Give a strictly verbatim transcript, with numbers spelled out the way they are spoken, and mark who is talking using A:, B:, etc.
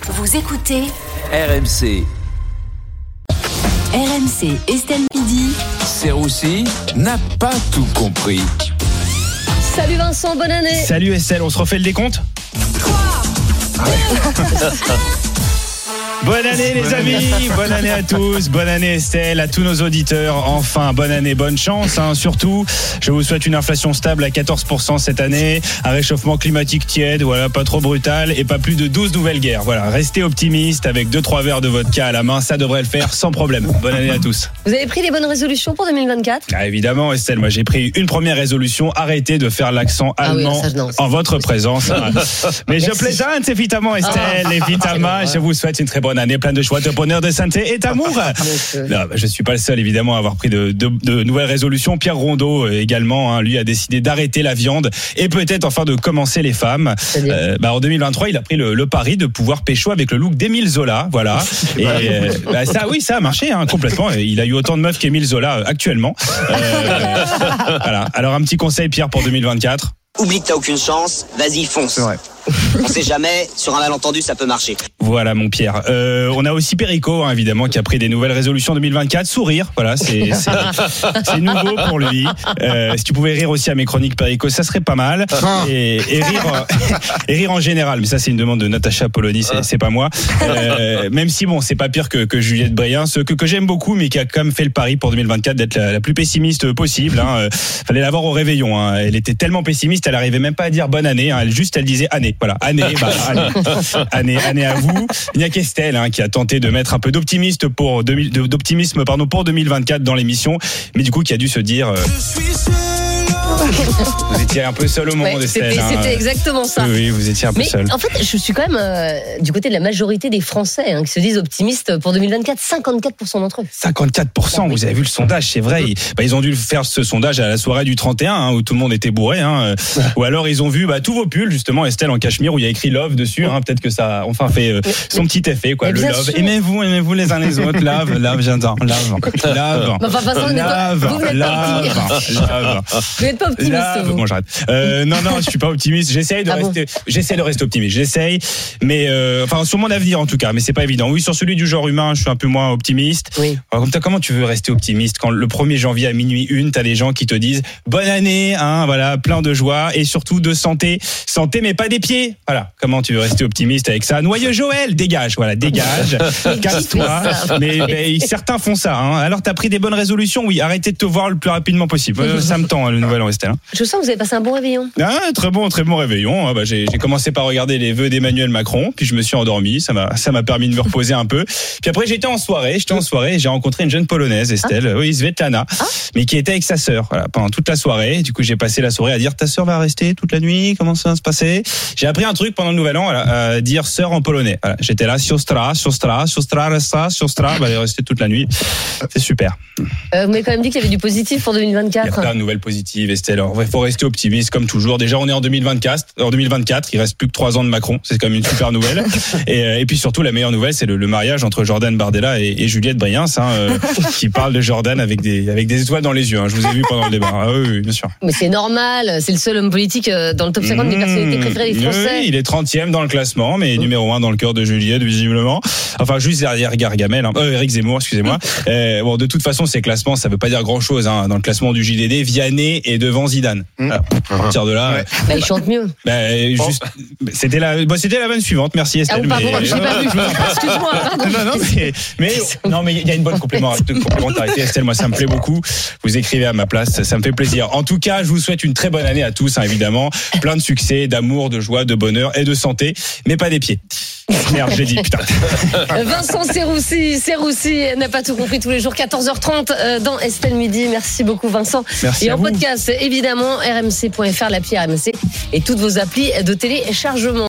A: Vous écoutez
B: R M C.
A: R M C Estelle Midi.
B: Serroussi n'a pas tout compris.
C: Salut Vincent, bonne année.
D: Salut Estelle, on se refait le décompte ? Bonne année les amis, bonne année à tous, bonne année Estelle, à tous nos auditeurs, enfin bonne année, bonne chance, hein. Surtout je vous souhaite une inflation stable à quatorze pour cent cette année, un réchauffement climatique tiède, voilà, pas trop brutal et pas plus de douze nouvelles guerres, voilà, restez optimistes avec deux trois verres de vodka à la main, ça devrait le faire sans problème, bonne année à tous.
C: Vous avez pris les bonnes résolutions pour deux mille vingt-quatre ?
D: Ah, évidemment Estelle, moi j'ai pris une première résolution, arrêtez de faire l'accent allemand
C: ah oui, ça, non,
D: en votre présence, mais je plaisante évidemment Estelle,
C: ah.
D: évidemment,
C: Ah,
D: je vous souhaite une très bonne année, plein de joie, de bonheur, de santé et d'amour. Non, je suis pas le seul évidemment à avoir pris de, de, de nouvelles résolutions. Pierre Rondeau également, hein, lui a décidé d'arrêter la viande et peut-être enfin de commencer les femmes. Euh, bah, en deux mille vingt-trois, il a pris le, le pari de pouvoir pécho avec le look d'Émile Zola, voilà. Et euh, bah, ça, oui, ça a marché hein, complètement. Il a eu autant de meufs qu'Émile Zola euh, actuellement. Euh, voilà. Alors un petit conseil Pierre pour deux mille vingt-quatre.
E: Oublie que t'as aucune chance, vas-y fonce. On sait jamais, sur un malentendu ça peut marcher.
D: Voilà mon Pierre. Euh, on a aussi Perico hein, évidemment qui a pris des nouvelles résolutions deux mille vingt-quatre. Sourire, voilà, c'est, c'est, c'est nouveau pour lui. Euh, si tu pouvais rire aussi à mes chroniques Perico, ça serait pas mal. Et, et, rire, et rire en général, mais ça c'est une demande de Natacha Polony, c'est, c'est pas moi. Euh, même si bon, c'est pas pire que, que Juliette Briens, ce que, que j'aime beaucoup, mais qui a quand même fait le pari pour deux mille vingt-quatre d'être la, la plus pessimiste possible. Hein. Fallait la voir au réveillon. Hein. Elle était tellement pessimiste, elle arrivait même pas à dire bonne année. Hein. Elle juste, elle disait année. Voilà, année, bah, année, année, année à vous. Il n'y a qu'Estelle hein, qui a tenté de mettre un peu d'optimiste pour deux mille, d'optimisme pardon pour deux mille vingt-quatre dans l'émission, mais du coup qui a dû se dire. Euh, Vous étiez un peu seul au monde,
C: ouais,
D: Estelle.
C: C'était,
D: hein.
C: c'était exactement ça.
D: Oui, oui, vous étiez un peu
C: Mais
D: seul.
C: en fait, je suis quand même euh, du côté de la majorité des Français hein, qui se disent optimistes pour deux mille vingt-quatre. cinquante-quatre pour cent d'entre eux.
D: cinquante-quatre pour cent, vous avez vu le sondage, c'est vrai. Ils, bah, ils ont dû faire ce sondage à la soirée du trente et un, hein, où tout le monde était bourré. Hein, ou alors ils ont vu bah, tous vos pulls, justement, Estelle en cachemire, où il y a écrit Love dessus. Hein, peut-être que ça a enfin fait euh, son petit effet, quoi. Le Love. Sûr. Aimez-vous, aimez-vous les uns les autres. Love, love, j'adore. Love, love.
C: Enfin, façon,
D: love,
C: vous n'êtes pas optimiste.
D: Love.
C: Vous n'êtes pas optimiste,
D: love.
C: vous.
D: Bon, j'arrête. Euh, non, non, je suis pas optimiste. J'essaye de
C: ah
D: rester,
C: bon
D: j'essaie de rester optimiste. J'essaye, mais euh, enfin sur mon avenir en tout cas. Mais c'est pas évident. Oui, sur celui du genre humain, je suis un peu moins optimiste.
C: Oui.
D: Alors, comment tu veux rester optimiste quand le premier janvier à minuit une, t'as des gens qui te disent bonne année, hein, voilà, plein de joie et surtout de santé, santé mais pas des pieds. Voilà. Comment tu veux rester optimiste avec ça? Noyeux Joël, dégage, voilà, dégage, casse-toi. Mais, mais certains font ça. Hein. Alors t'as pris des bonnes résolutions, oui. Arrêtez de te voir le plus rapidement possible. Ça me tend le nouvel an, Estelle. Hein.
C: Je sens que vous avez passé un bon réveillon.
D: Ah, très bon, très bon réveillon. Ah, bah, j'ai, j'ai commencé par regarder les vœux d'Emmanuel Macron, puis je me suis endormi. Ça m'a, ça m'a permis de me reposer un peu. Puis après, j'étais en soirée. J'étais en soirée. Et j'ai rencontré une jeune polonaise, Estelle, ah. oui, Svetlana, ah. mais qui était avec sa sœur. Voilà, pendant toute la soirée. Du coup, j'ai passé la soirée à dire ta sœur va rester toute la nuit. Comment ça va se passer? J'ai appris un truc pendant le Nouvel An, voilà, à dire sœur en polonais. Voilà, j'étais là, siostra, siostra, siostra, resta, siostra. Bah, elle est restée toute la nuit. C'est super.
C: Euh, vous m'avez quand même dit qu'il y avait du positif pour deux mille vingt-quatre.
D: Il y a plein de nouvelles positives, Estelle. Il faut rester optimiste comme toujours. Déjà, on est en deux mille vingt-quatre. En deux mille vingt-quatre, il reste plus que trois ans de Macron. C'est quand même une super nouvelle. Et, et puis surtout, la meilleure nouvelle, c'est le, le mariage entre Jordan Bardella et, et Juliette Briens, hein, euh, qui parle de Jordan avec des avec des étoiles dans les yeux. Hein. Je vous ai vu pendant le débat. Ah oui, oui, bien sûr.
C: Mais c'est normal. C'est le seul homme politique dans le top cinquante mmh, des personnalités préférées des Français.
D: Oui, il est trentième dans le classement, mais mmh. numéro un dans le cœur de Juliette, visiblement. Enfin, juste derrière Gargamel, hein. euh, Éric Zemmour, excusez-moi. Euh, bon, de toute façon, ces classements, ça veut pas dire grand-chose. Hein. Dans le classement du J D D, Vianney est devant Zidane. Mmh. Alors, à partir de là, ouais.
C: bah, il chante mieux.
D: Bah, juste, c'était la, bah, c'était la vanne suivante. Merci Estelle.
C: Ah, pardon, mais... j'ai pas vu. Excuse-moi. Pardon.
D: Non, non, mais, mais non, mais il y a une bonne complémentarité. Estelle, moi, ça me plaît beaucoup. Vous écrivez à ma place, ça me fait plaisir. En tout cas, je vous souhaite une très bonne année à tous, hein, évidemment. Plein de succès, d'amour, de joie, de bonheur et de santé, mais pas des pieds. Merde, j'ai dit, putain.
C: Vincent Serroussi, Serroussi n'a pas tout compris tous les jours, quatorze heures trente dans Estelle Midi. Merci beaucoup, Vincent.
D: Merci.
C: Et en
D: vous.
C: podcast, évidemment, r m c point f r, l'appli R M C et toutes vos applis de téléchargement.